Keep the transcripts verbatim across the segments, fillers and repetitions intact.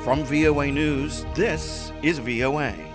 From V O A News, this is V O A.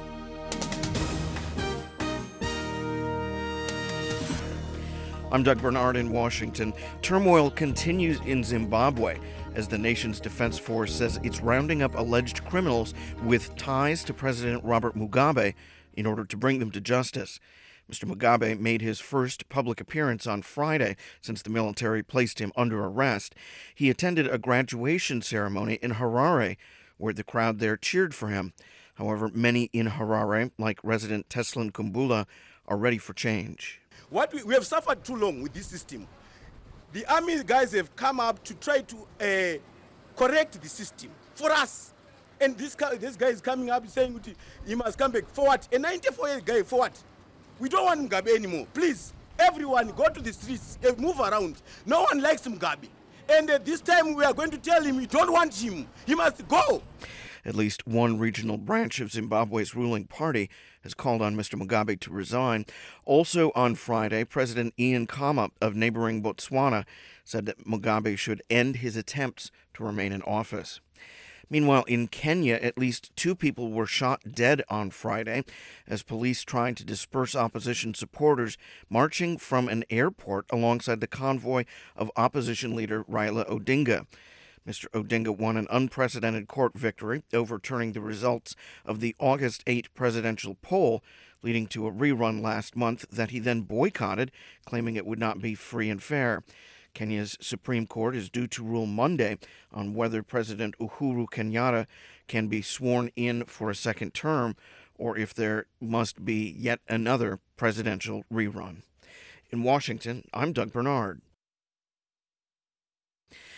I'm Doug Bernard in Washington. Turmoil continues in Zimbabwe as the nation's defense force says it's rounding up alleged criminals with ties to President Robert Mugabe in order to bring them to justice. Mister Mugabe made his first public appearance on Friday since the military placed him under arrest. He attended a graduation ceremony in Harare, where the crowd there cheered for him. However, many in Harare, like resident Teslin Kumbula, are ready for change. What we, we have suffered too long with this system. The army guys have come up to try to uh, correct the system for us. And this, this guy is coming up saying he must come back. For what? A ninety-four-year-old guy, for what? We don't want Mugabe anymore. Please, everyone, go to the streets, uh, move around. No one likes Mugabe. And uh, this time we are going to tell him we don't want him. He must go. At least one regional branch of Zimbabwe's ruling party has called on Mister Mugabe to resign. Also on Friday, President Ian Khama of neighboring Botswana said that Mugabe should end his attempts to remain in office. Meanwhile, in Kenya, at least two people were shot dead on Friday as police tried to disperse opposition supporters marching from an airport alongside the convoy of opposition leader Raila Odinga. Mister Odinga won an unprecedented court victory, overturning the results of the August eighth presidential poll, leading to a rerun last month that he then boycotted, claiming it would not be free and fair. Kenya's Supreme Court is due to rule Monday on whether President Uhuru Kenyatta can be sworn in for a second term or if there must be yet another presidential rerun. In Washington, I'm Doug Bernard.